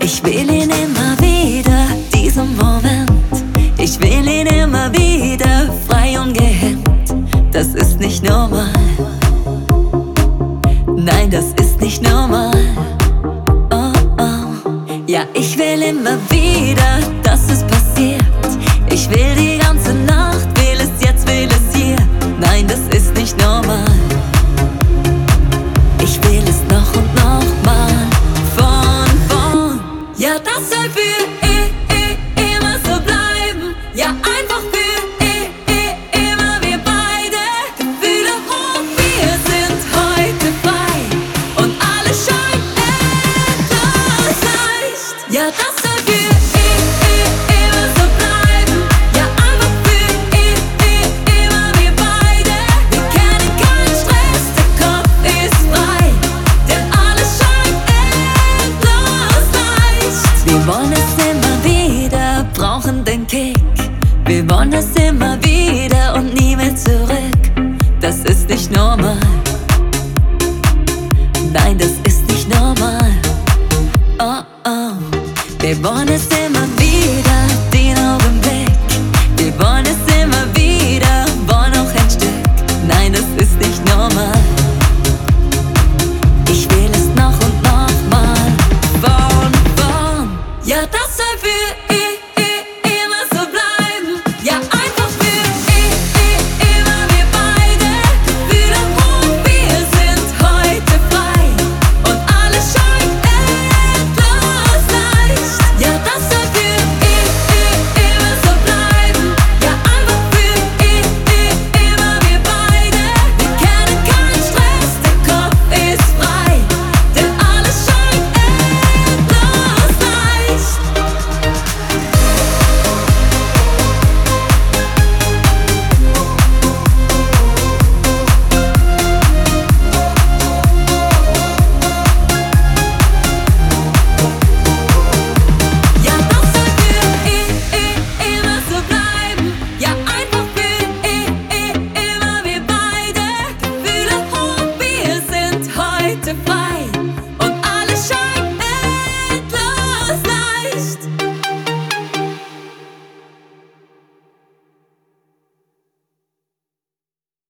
Ich will ihn immer wieder, diesen Moment. Ich will ihn immer wieder, frei und gehemmt. Das ist nicht normal. Nein, das ist nicht normal. Oh, oh. Ja, ich will immer wieder, dass es passiert. Ich will die ganze Nacht, will es jetzt, will es hier. Nein, das ist nicht normal. Ich will es noch und noch mal von. Ja, das soll für immer so bleiben. Ja, einfach für immer wir beide. Gefühle hoch, wir sind heute frei. Und alles scheint endlos leicht. Ja, das soll für immer so bleiben. Ja, einfach für immer wir beide. Wir kennen keinen Stress, der Kopf ist frei. Denn alles scheint endlos leicht. Wir wollen es immer wieder, brauchen den Kick. Wir wollen es immer wieder und nie mehr zurück. Das ist nicht normal. Nein, das ist nicht normal. Oh, oh. Wir wollen es immer wieder, den Augenblick. Wir wollen es immer wieder, wollen auch ein Stück. Nein, das ist nicht normal. Ich will es noch und noch mal von. Ja, das soll für immer so bleiben. Ja, einfach für immer wir beide. Gefühle hoch, wir sind heute frei. Und alles scheint endlos leicht. Ja, das soll für immer so bleiben. Ja, einfach für immer wir beide. Wir kennen keinen Stress, der Kopf ist frei. Denn alles scheint endlos leicht. Ja, das soll für immer so bleiben. Ja, einfach für immer wir beide. Gefühle hoch, wir sind heute frei.